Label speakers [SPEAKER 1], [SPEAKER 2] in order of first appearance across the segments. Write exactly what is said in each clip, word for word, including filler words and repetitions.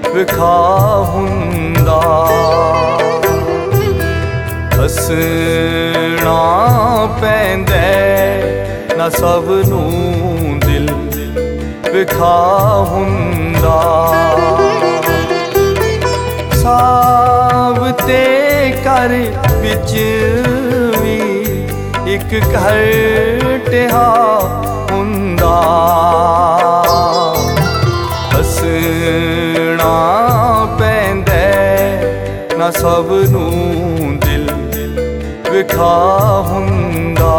[SPEAKER 1] ਵਿਖਾ ਹੁੰਦਾ। ਹੱਸਣਾ ਪੈਂਦਾ ਨਾ ਸਭ ਨੂੰ ਦਿਲ ਵਿਖਾ ਹੁੰਦਾ। ਸਾਬਤੇ ਘਰ ਵਿੱਚ ਵੀ ਇੱਕ ਘਰ ਟਿਹਾ ਹੁੰਦਾ। ਹੱਸਣਾ ਪੈਂਦਾ ਨਾ ਸਭ ਨੂੰ ਦਿਲ ਵਿਖਾ ਹੁੰਦਾ।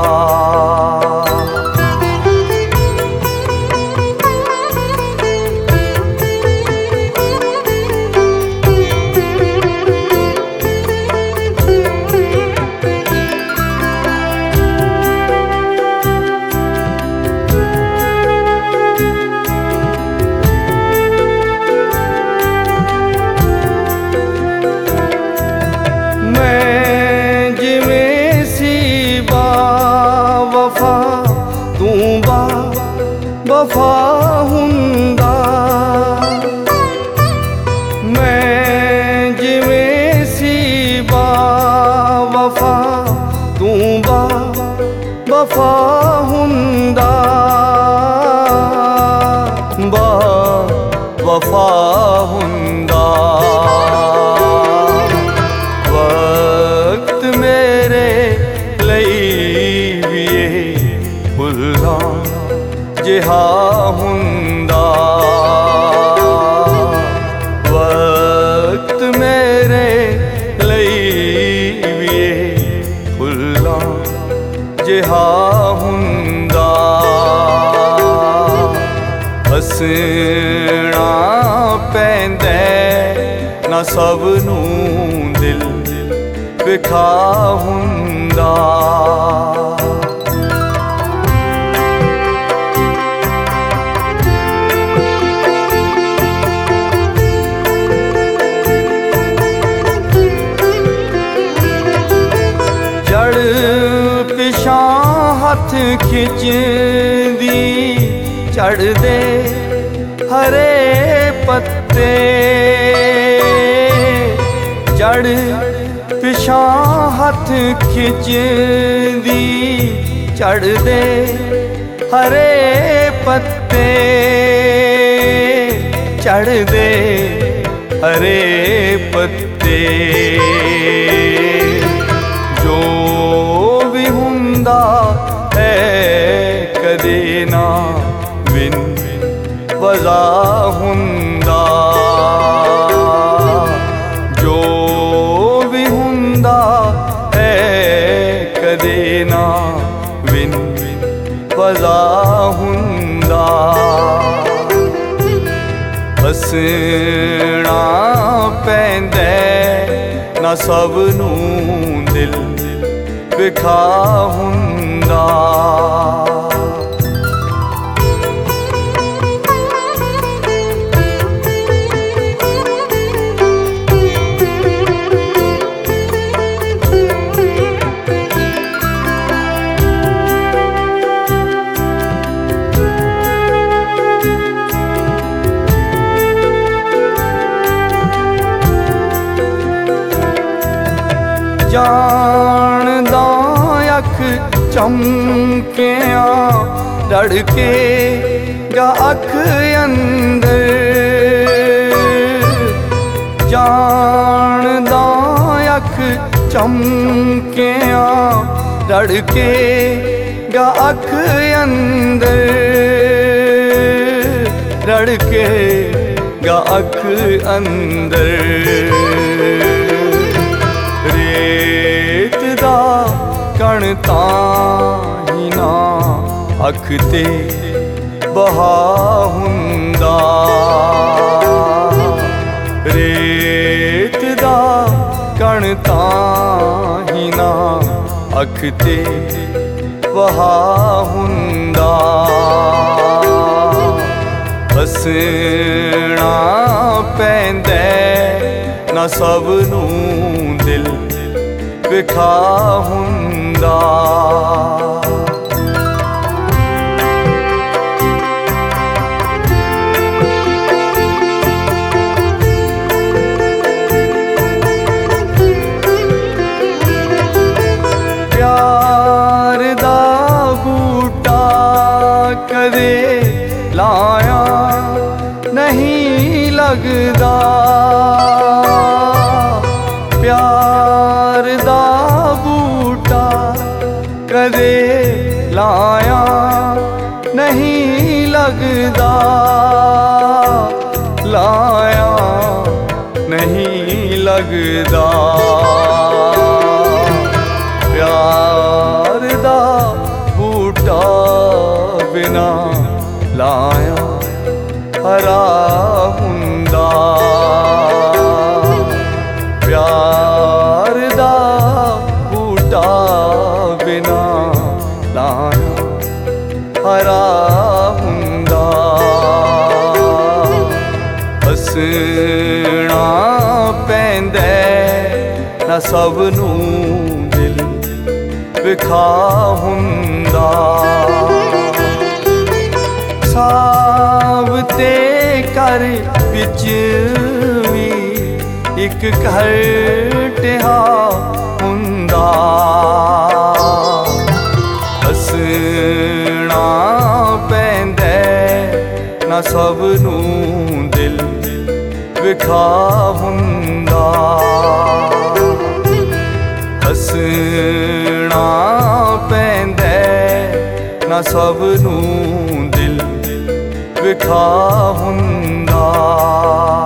[SPEAKER 1] ਵਫਾ ਹੁੰਦਾ। ਮੈਂ ਜਿਵੇਂ ਸੀ ਬਾ ਵਫਾ ਤੂੰ ਬਾ ਵਫਾ ਹੁੰਦਾ। ਬਾ ਵਫਾ ਹੁੰਦਾ। ਵਕਤ ਮੇਰੇ ਲਈ ਵੀ ਇਹ ਭੁੱਲਾਂ ਜਿਹਾ ਹੁੰਦਾ। ਵਕਤ ਮੇਰੇ ਲਈ ਵੀ ਇਹ ਭੁੱਲਾਂ ਜਿਹਾ ਹੁੰਦਾ। ਹੱਸਣਾ ਪੈਂਦਾ ਨਾ ਸਭ ਨੂੰ ਦਿਲ ਵਿਖਾ ਹੁੰਦਾ। ਪਿਛਾਂ ਹੱਥ ਖਿੱਚਦੀ ਝੜਦੇ ਹਰੇ ਪੱਤੇ। ਜੜ ਪਿਛਾਂ ਹੱਥ ਖਿੱਚਦੀ ਝੜਦੇ ਹਰੇ ਪੱਤੇ। ਝੜਦੇ ਹਰੇ ਪੱਤੇ। ਜੋ ਵੀ ਹੁੰਦਾ ਹੈ ਕਦੇ ਨਾ ਬਿਨ ਵਜ੍ਹਾ ਹੁੰਦਾ। ਜੋ ਵੀ ਹੁੰਦਾ ਹੈ ਕਦੇ ਨਾ ਬਿਨ ਵਜ੍ਹਾ ਹੁੰਦਾ। ਹੱਸਣਾ ਪੈਂਦਾ ਨਾ ਸਭ ਨੂੰ ਦਿਲ ਵਿਖਾ ਹੁੰਦਾ। ਜਾਣਦਾ ਅੱਖ ਚਮਕਿਆ ਰੜਕੇਗਾ ਅੱਖ ਅੰਦਰ। ਜਾਣਦਾ ਅੱਖ ਚਮਕਿਆ ਰੜਕੇਗਾ ਅੱਖ ਅੰਦਰ। ਰੜਕੇਗਾ ਅੱਖ ਅੰਦਰ। ਰੇਤ ਦਾ ਕਣ ਤਾਂ ਹੀ ਨਾ ਅੱਖ ਤੇ ਬਹਾ ਹੁੰਦਾ। ਰੇਤ ਦਾ ਕਣ ਤਾਂ ਹੀ ਨਾ ਅੱਖ ਤੇ ਬਹਾ ਹੁੰਦਾ। ਹੱਸਣਾ ਪੈਂਦਾ ਨਾ ਸਭ ਨੂੰ ਦਿਲ ਵਿਖਾ ਹੁੰਦਾ। लगदा प्यार दा बूटा कदे लाया नहीं लगदा लाया नहीं लगदा प्यार दा बूटा बिना लाया हरा हुंदा प्यार दा बूटा बिना लाया हरा हुंदा हसना पैंदा ना सब नूं दिल विखा हुंदा सावते कर विच भी एक घर टिहा हुंदा हसना पैंदा ना सब नूं दिल विखा हुंदा हसना पैंदा ना सब नूं दिल विखा हुंदा।